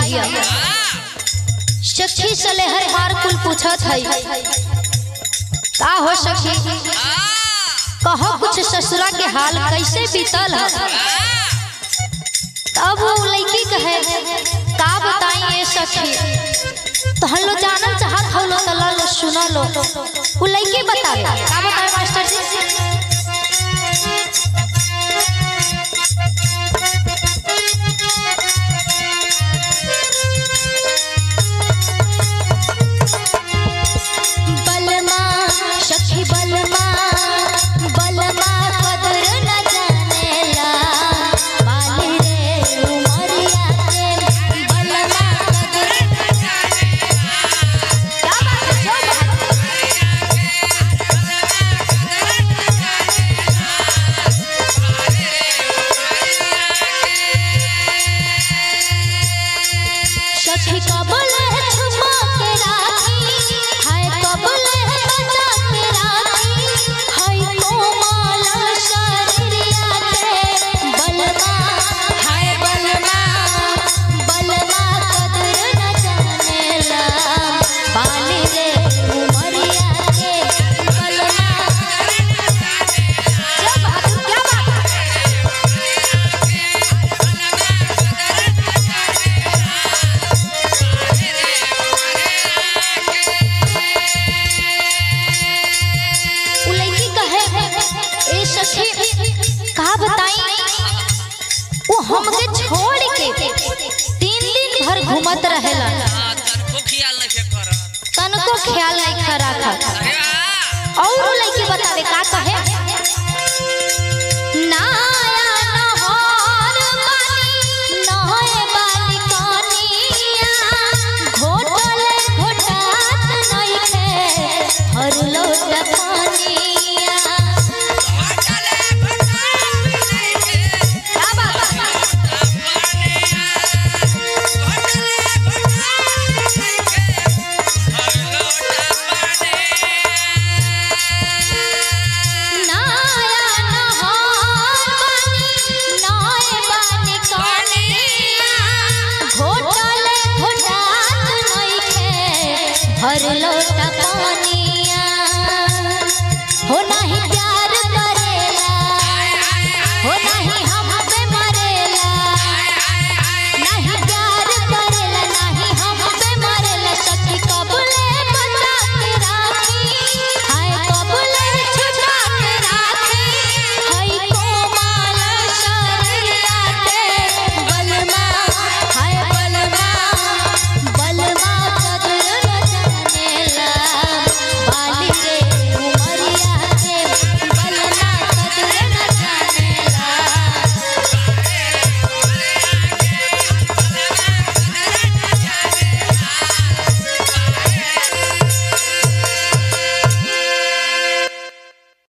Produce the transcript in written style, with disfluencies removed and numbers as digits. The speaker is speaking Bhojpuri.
भैया सखी सलेहर मार कुल पूछत है का हो सखी कहो कुछ ससुरा के हाल कैसे बीतल है। तब वो लड़की कहे का बताई ये सखी तो हम लोग जानल चाहत हो लो तो लो सुनो लो वो लड़की बतावे का बतावे मास्टर जी। हमके छोड़ के 3 दिन भर घूमत रहेला तनको ख्याल नहीं खरा और लड़की बतावे का कहे हर लो